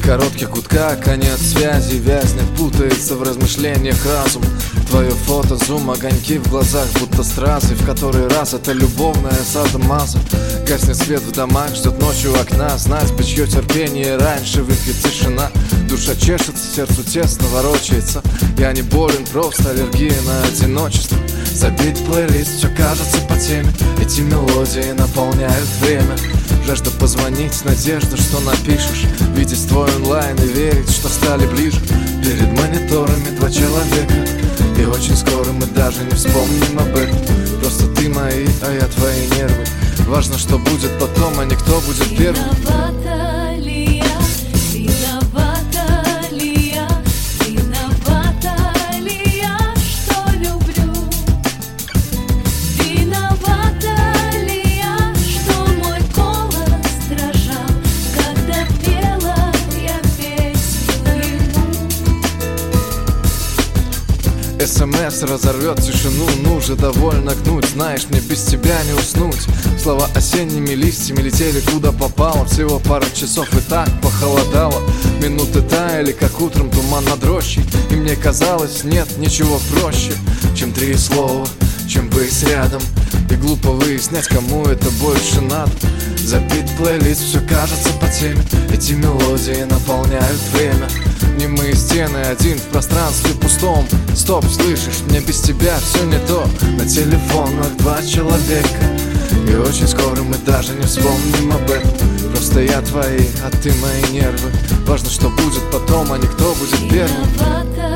коротких гудках конец связи вязнет, путается в размышлениях разум. Твое фото, зум, огоньки в глазах, будто стразы. В который раз это любовная садомаза. Гаснет свет в домах, ждет ночью у окна. Знать бы, чье терпение раньше, выпьет тишина. Душа чешется, сердцу тесно ворочается. Я не болен, просто аллергия на одиночество. Забить плейлист, все кажется по теме. Эти мелодии наполняют время. Жажда позвонить, надежда, что напишешь. Видеть твой онлайн и верить, что стали ближе. Перед мониторами два человека, и очень скоро мы даже не вспомним об этом. Просто ты мои, а я твои нервы. Важно, что будет потом, а не кто будет первым. Виновата ли я? Виновата ли я? Виновата ли я, что люблю? Виновата ли я, что мой голос дрожал, когда пела я песню ему? СМС разорвет тишину, ну же довольно гнуть. Знаешь, мне без тебя не уснуть. Слова осенними листьями летели куда попало. Всего пару часов и так похолодало. Минуты таяли, как утром туман над рощей. И мне казалось, нет ничего проще, чем 3 слова, чем быть рядом. И глупо выяснять, кому это больше надо. Забит плейлист, все кажется по теме. Эти мелодии наполняют время. Немые стены, один в пространстве пустом. Стоп, слышишь, мне без тебя все не то. На телефонах 2 человека, и очень скоро мы даже не вспомним об этом. Просто я твои, а ты мои нервы. Важно, что будет потом, а не кто будет первым. Виновата